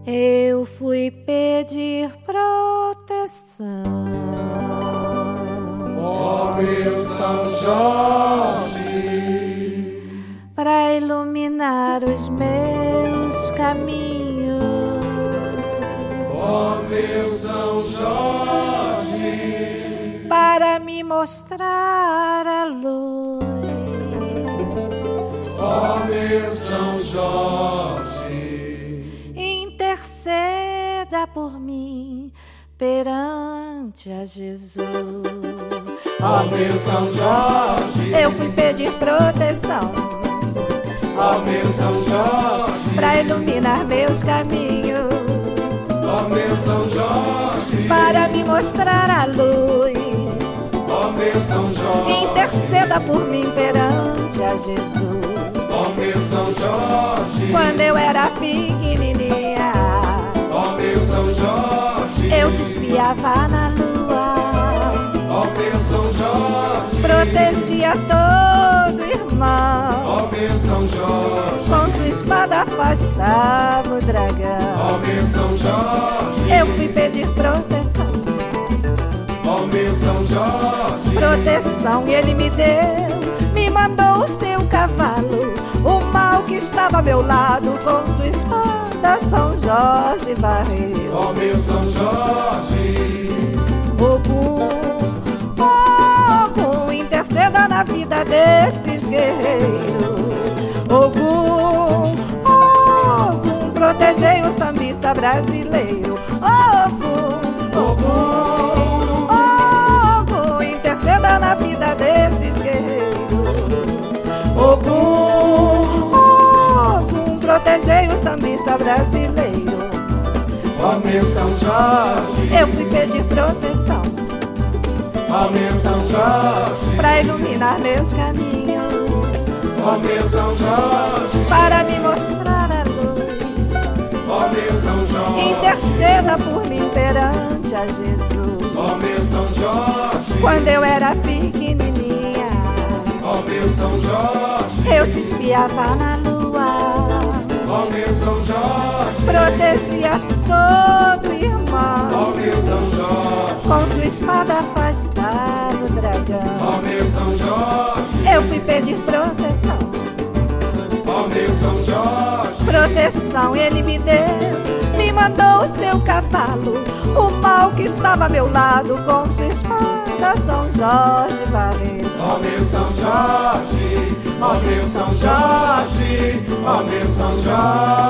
Eu fui pedir proteção, ó meu São Jorge, para iluminar os meus caminhos, ó meu São Jorge, para me mostrar a luz, ó meu São Jorge. Interceda por mim perante a Jesus. Ó meu São Jorge, eu fui pedir proteção, ó meu São Jorge, para iluminar meus caminhos, ó meu São Jorge, para me mostrar a luz, ó meu São Jorge. Interceda por mim perante a Jesus. Ó meu São Jorge, quando eu era pequenininha, ó meu São Jorge, eu te espiava na lua, ó meu São Jorge, protegia todo irmão, ó meu São Jorge, com sua espada afastava o dragão. ó meu São Jorge, eu fui pedir proteção, ó meu São Jorge, proteção e ele me deu, me mandou o seu cavalo, o mal que estava a meu lado, com sua espada São Jorge varreu. ó meu São Jorge, Ogum, Ogum, interceda na vida desses guerreiros. Ogum, Ogum, protegei o sambista brasileiro. Ogum, Ogum, Ogum, interceda na vida desses guerreiros. Ogum, Ogum, protegei o sambista brasileiro. ó meu São Jorge, eu fui pedir proteção, ó meu São Jorge, para iluminar meus caminhos, ó meu São Jorge, para me mostrar a luz, ó meu São Jorge, interceda por mim perante a Jesus. ó meu São Jorge, quando eu era pequenininha, ó meu São Jorge, eu te espiava na lua, ó meu São Jorge, protegia todo irmão, ó meu São Jorge, com sua espada afastava o dragão. ó meu São Jorge, eu fui pedir proteção, ó meu São Jorge, proteção ele me deu, me mandou o seu cavalo, o mal que estava a meu lado, com sua espada São Jorge varreu. ó meu São Jorge, ó meu São Jorge, ó meu São Jorge.